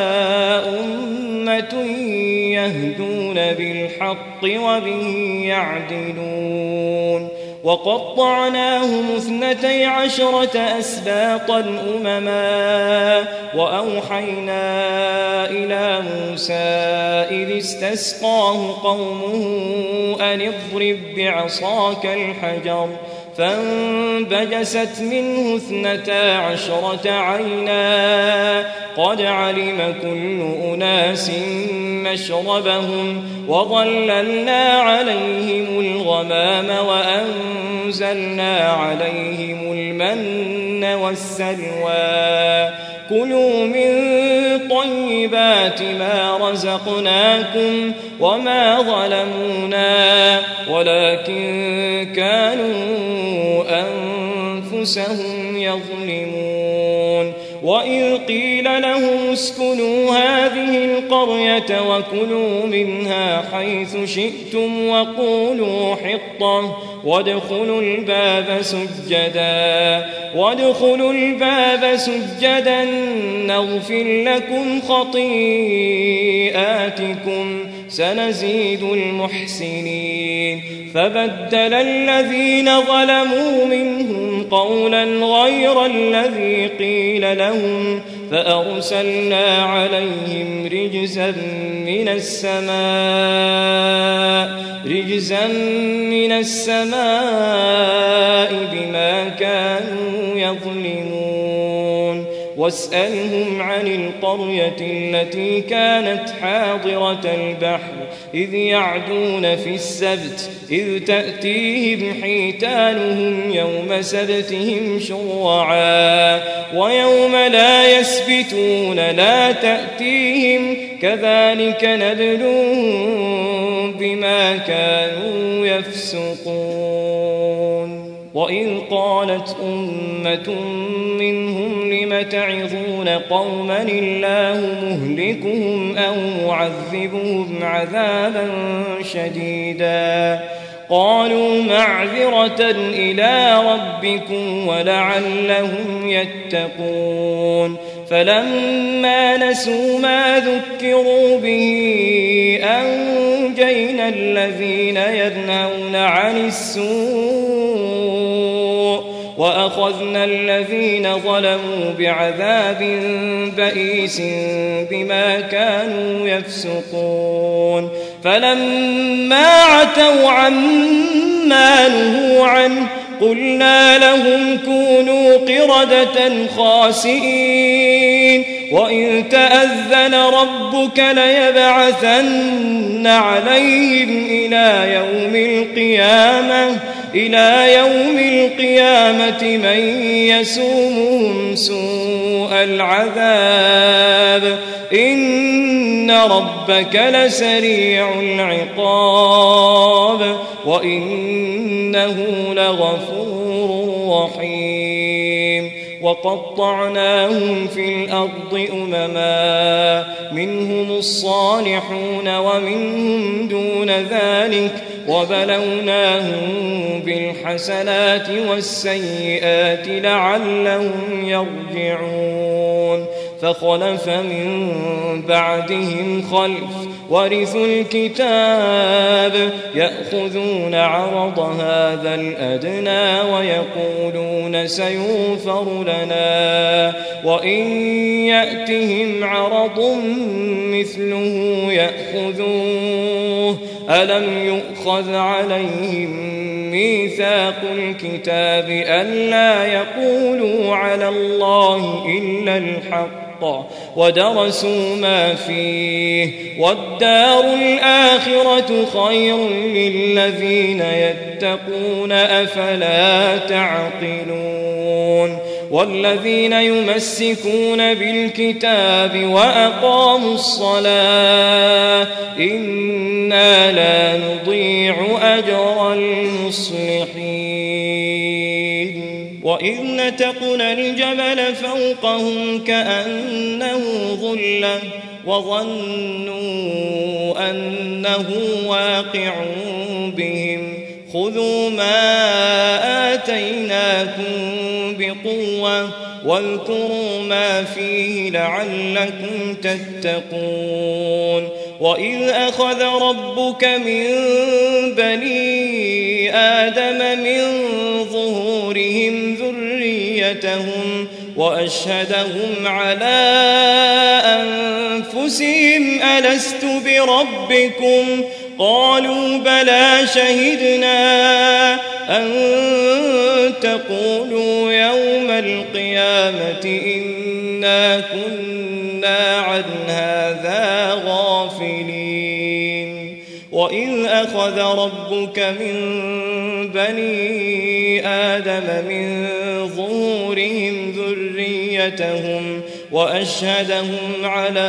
[SPEAKER 2] أمة يهدون بالحق وبه يعدلون وقطعناهم 12 أسباطا أمما وأوحينا إلى موسى إذ استسقاه قومه أن اضرب بعصاك الحجر فانبجست منه 12 عينا قد علم كل أناس مشربهم وظللنا عليهم الغمام وأنزلنا عليهم المن والسلوى كلوا من طيبات ما رزقناكم وما ظلمونا ولكن كانوا أنفسهم يظلمون وإذ قيل لهم اسكنوا هذه القرية وكلوا منها حيث شئتم وقولوا حطة وادخلوا الباب سجدا نغفر لكم خطيئاتكم سنزيد المحسنين فبدل الذين ظلموا منهم قولا غير الذي قيل لهم فأرسلنا عليهم رجزا من السماء بما كانوا يظلمون واسألهم عن القرية التي كانت حاضرة البحر إذ يعدون في السبت إذ تأتيهم حيتانهم يوم سبتهم شرعا ويوم لا يسبتون لا تأتيهم كذلك نبلوهم بما كانوا يفسقون وإذ قالت أمة منهم لم تعظون قوما الله مهلكهم أو معذبهم عذابا شديدا قالوا معذرة إلى ربكم ولعلهم يتقون فلما نسوا ما ذكروا به أنجينا الذين ينهون عن السوء وأخذنا الذين ظلموا بعذاب بئيس بما كانوا يفسقون فلما عتوا عما نهوا عنه قلنا لهم كونوا قردة خاسئين وإن تأذن ربك ليبعثن عليهم إلى يوم القيامة من يسومهم سوء العذاب إن ربك لسريع العقاب وإنه لغفور رحيم وقطعناهم في الأرض أمما منهم الصالحون ومنهم دون ذلك وبلوناهم بالحسنات والسيئات لعلهم يرجعون فخلف من بعدهم خلف ورثوا الكتاب يأخذون عرض هذا الأدنى ويقولون سيغفر لنا وإن يأتهم عرض مثله يأخذوه ألم يؤخذ عليهم ميثاق الكتاب ألا يقولوا على الله إلا الحق ودرسوا ما فيه والدار الآخرة خير للذين يتقون أفلا تعقلون والذين يمسكون بالكتاب وأقاموا الصلاة إنا لا نضيع أجر المصلحين وإذ نتقنا الجبل فوقهم كأنه ظلة وظنوا أنه واقع بهم خذوا ما آتيناكم بقوة واذكروا ما فيه لعلكم تتقون وإذ أخذ ربك من بني آدم من ظهورهم ذريتهم وأشهدهم على أنفسهم ألست بربكم قالوا بلى شهدنا أن تقولوا يوم القيامة إنا كنا عن هذا غافلين وإذ أخذ ربك من بني آدم من ظهورهم ذريتهم وأشهدهم على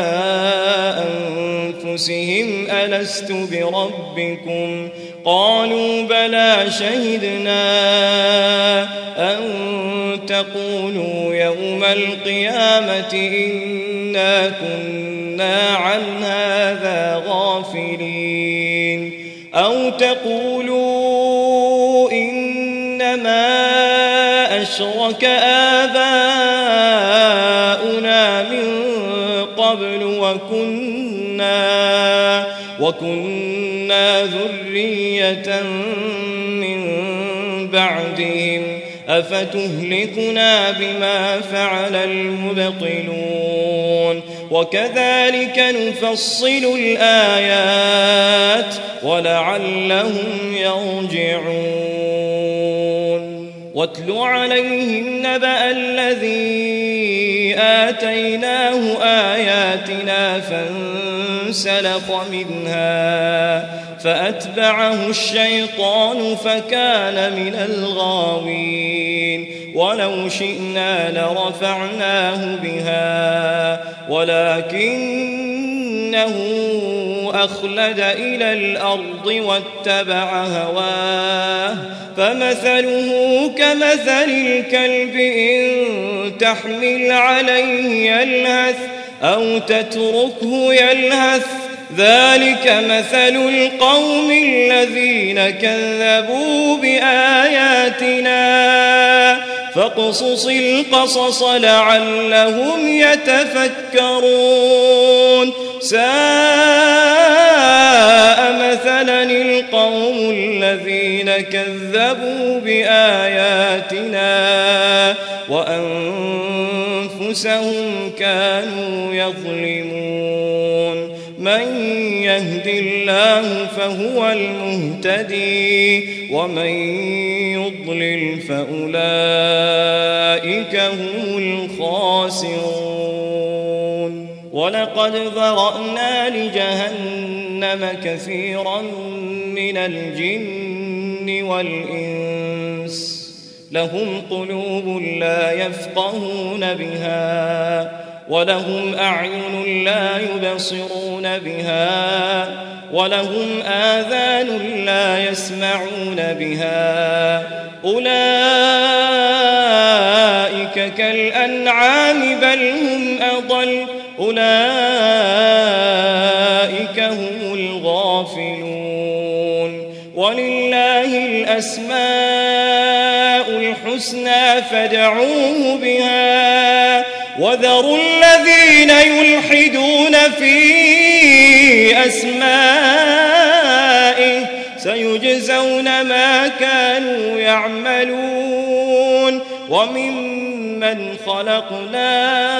[SPEAKER 2] أنفسهم ألست بربكم قالوا بلى شهدنا أن تقولوا يوم القيامة إنا كنا عن هذا غافلين أو تقولوا إنما أشرك آباؤنا من قبل وكنا ذرية من بعدهم أفتهلكنا بما فعل المبطلون وكذلك نفصل الآيات ولعلهم يرجعون واتل عليهم نبأ الذي آتيناه آياتنا فانسلخ منها فأتبعه الشيطان فكان من الغاوين ولو شئنا لرفعناه بها ولكنه أخلد إلى الأرض واتبع هواه فمثله كمثل الكلب إن تحمل عليه يلهث أو تتركه يلهث ذلك مثل القوم الذين كذبوا بآياتنا فاقصص القصص لعلهم يتفكرون ساء مثلا القوم الذين كذبوا بآياتنا وأنفسهم كانوا يظلمون من يهد الله فهو المهتدي ومن يضلل فأولئك هم الخاسرون ولقد ذرأنا لجهنم كثيرا من الجن والإنس لهم قلوب لا يفقهون بها ولهم أعين لا يبصرون بها ولهم آذان لا يسمعون بها أولئك كالأنعام بل هم أضل أولئك هم الغافلون ولله الأسماء الحسنى فادعوه بها وذروا الذين يلحدون في أسمائه سيجزون ما كانوا يعملون وممن خلقنا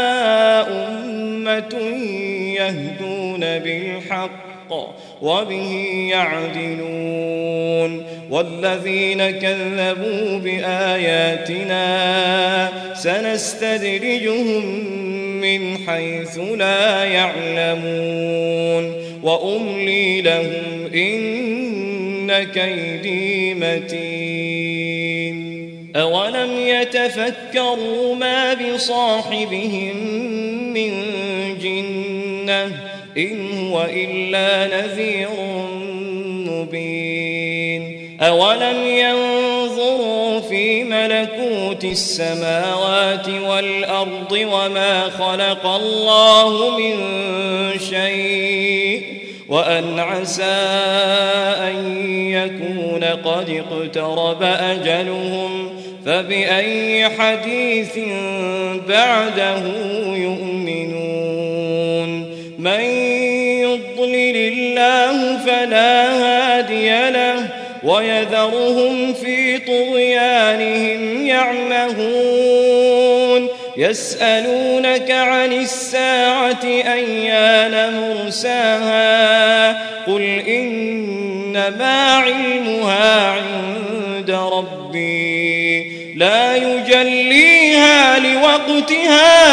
[SPEAKER 2] أمة يهدون بالحق وبه يعدلون والذين كذبوا بآياتنا سنستدرجهم من حيث لا يعلمون وأملي لهم إن كيدي متين أولم يتفكروا ما بصاحبهم من جنة إن هو إلا نذير مبين أولم ينظروا في ملكوت السماوات والأرض وما خلق الله من شيء وأن عسى أن يكون قد اقترب أجلهم فبأي حديث بعده يؤمنون من يضلل الله فلا هادي له ويذرهم في طغيانهم يعمهون يسألونك عن الساعة أيان مرساها قل إنما علمها عند ربي لا يجليها لوقتها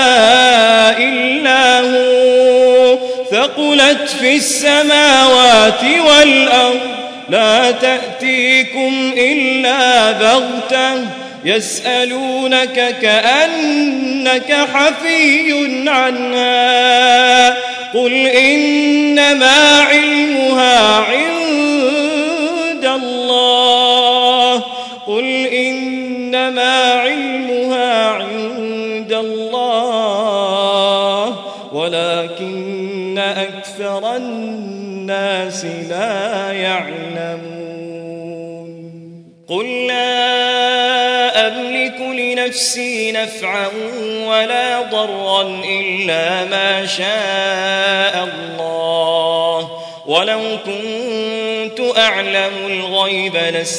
[SPEAKER 2] إلا هو ثقلت في السماوات والأرض لا تأتيكم إلا بغتة يسألونك كأنك حفي عنها قل إنما علمها عند الله ولكن أكثر الناس لا يعلمون قل لا أملك لنفسي نفعا ولا ضرا إلا ما شاء الله ولو كنت أعلم الغيب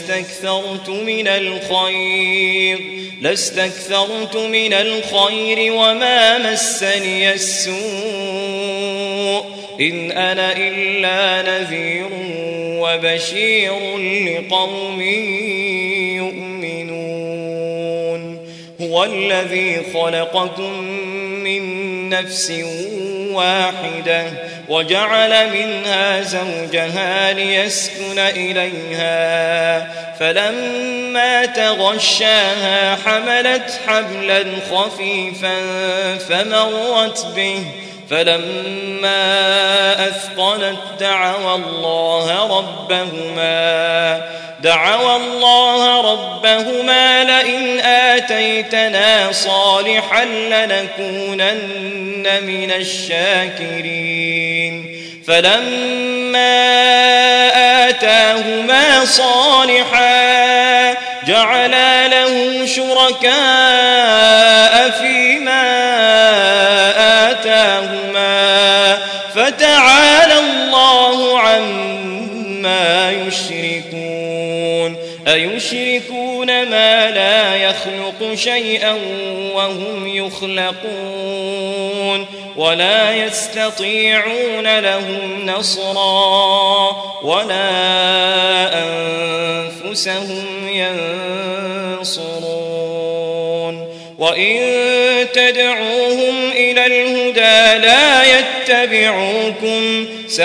[SPEAKER 2] لاستكثرت من الخير وما مسني السوء إن أنا إلا نذير وبشير لقوم يؤمنون هو الذي خلقكم من نفس واحدة وجعل منها زوجها ليسكن إليها فلما تغشاها حملت حملا خفيفا فمرت به فلما أثقلت دعوا الله ربهما لئن آتيتنا صالحا لنكونن من الشاكرين فلما آتاهما صالحا جعلا له شركاء فيما آتاهما فتعالى الله عما يشركون أيشركون ما لا يخلق شيئا وهم يخلقون ولا يستطيعون لهم نصرا ولا أنفسهم ينصرون وإن تدعوهم إلى الهدى لا يتبعوكم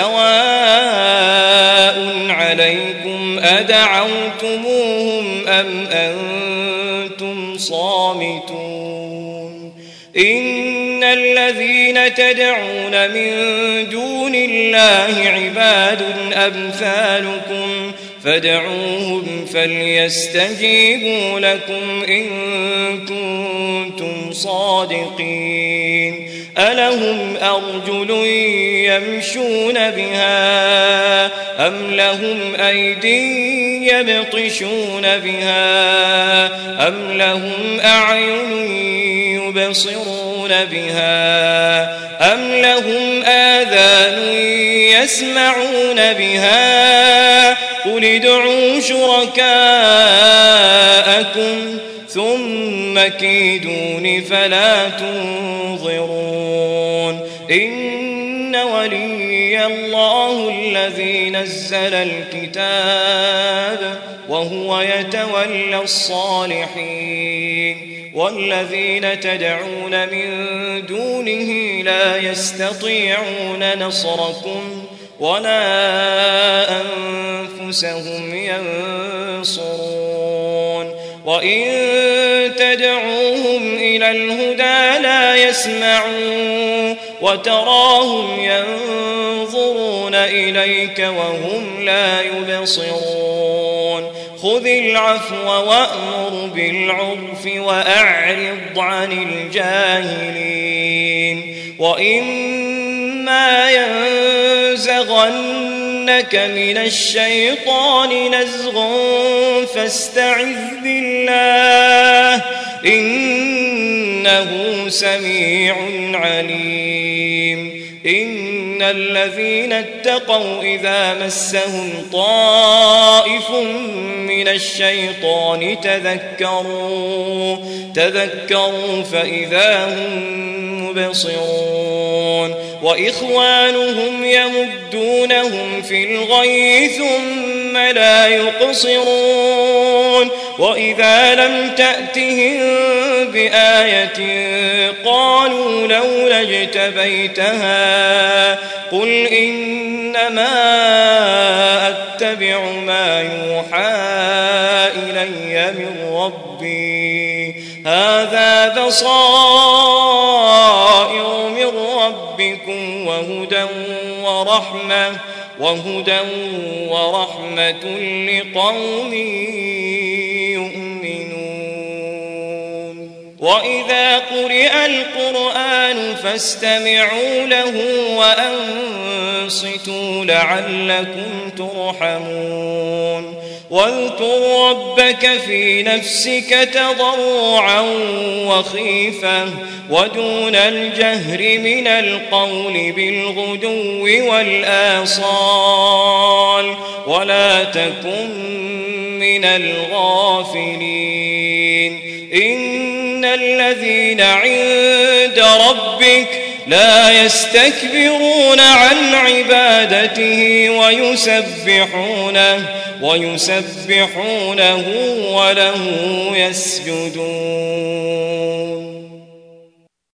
[SPEAKER 2] سواء عليكم أدعوتموهم أم أنتم صامتون إن الذين تدعون من دون الله عباد أمثالكم فادعوهم فليستجيبوا لكم إن كنتم صادقين ألهم أرجل يمشون بها أم لهم أيدي يبطشون بها أم لهم أعين يبصرون بها أم لهم آذان يسمعون بها قل ادعوا شركاءكم ثم كيدون فلا تنظرون إن ولي الله الذي نزل الكتاب وهو يتولى الصالحين والذين تدعون من دونه لا يستطيعون نصركم ولا أنفسهم ينصرون وإن تدعوهم إلى الهدى لا يسمعون وتراهم ينظرون إليك وهم لا يبصرون خذ العفو وأمر بالعرف وأعرض عن الجاهلين وإما ينزغنك من الشيطان نزغ فاستعذ بالله إنه سميع عليم إن الذين اتقوا إذا مسهم طائف من الشيطان تذكروا فإذا هم مبصرون وإخوانهم يمدونهم في الغي ثم لا يقصرون وإذا لم تأتهم بآية قالوا لولا اجتبيتها قل إنما أتبع ما يوحى إلي من ربي هذا بصائر من ربكم وهدى ورحمة لقوم يؤمنون. وإذا قرئ القرآن فاستمعوا له وأنصتوا لعلكم ترحمون. واذكر ربك في نفسك تضرعا وخيفة ودون الجهر من القول بالغدو والآصال ولا تكن من الغافلين. إن الذين عند ربك لا يستكبرون عن عبادته ويسبحونه وله يسجدون.